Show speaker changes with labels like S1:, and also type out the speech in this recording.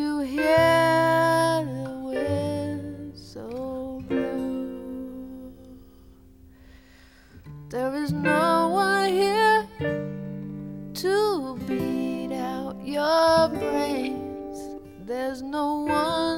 S1: you hear the whistle blow? There is no one here to beat out your brains. There's no one